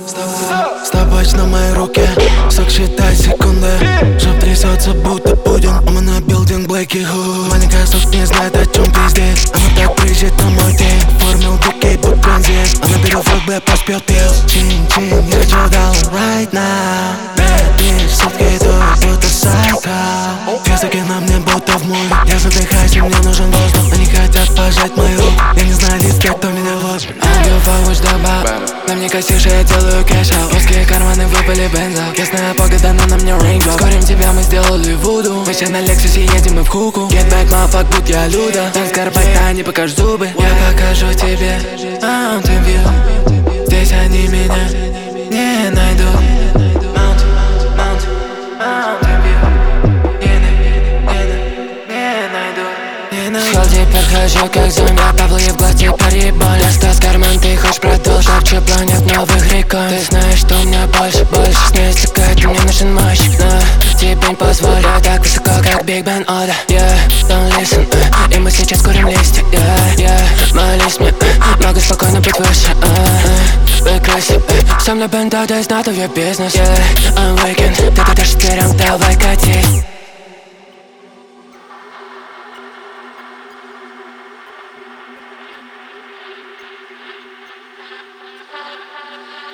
Стопач на моей руке, сок считай секунды. Жоп трясется, будто Путин, а мы на билдинг Блэки Худ. Маленькая сок не знает, о чем пиздец. Она так приезжает на мой день, формил дикий под транзит. Она берет ФБ, поспел пил. Чин-чин, я хочу дал right now. Bad bitch, сладкий дух, будто сайка. Физики на мне будто в муви. Я задыхаюсь, и мне нужен воздух. Они хотят пожать мою руку. Я не знаю лиц, кто меня вот. Аудиофауч доба. На мне косишь, я делаю кэша. Узкие карманы выпали бенза. Ясная погода, но на мне рейнбоу. Скорим тебя, мы сделали вуду. Мы сейчас на Лексусе едем и в хуку. Get back, motherfuck, будь я Люда. Танц Карпата, не покажешь зубы. Я покажу тебе Mountain View. Здесь они меня не найдут. Шел теперь хожу как зомби, поплыв в глаз теперь ебаль. Достал с карман, ты хочешь продолжить. Шепчу планет новых рекон. Ты знаешь, что у меня больше с ней стекает, мне нужен мальчик. Но тебе не позволю, так высоко, как Биг Бен Ода. Yeah, don't listen, и мы сейчас курим листья. Yeah, молись мне, могу спокойно быть выше. Выкраси, со мной бенда, да is not of your business. Yeah, I'm waking, ты катаешь дверям, давай кати.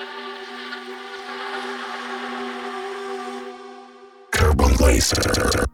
Carbon Laser.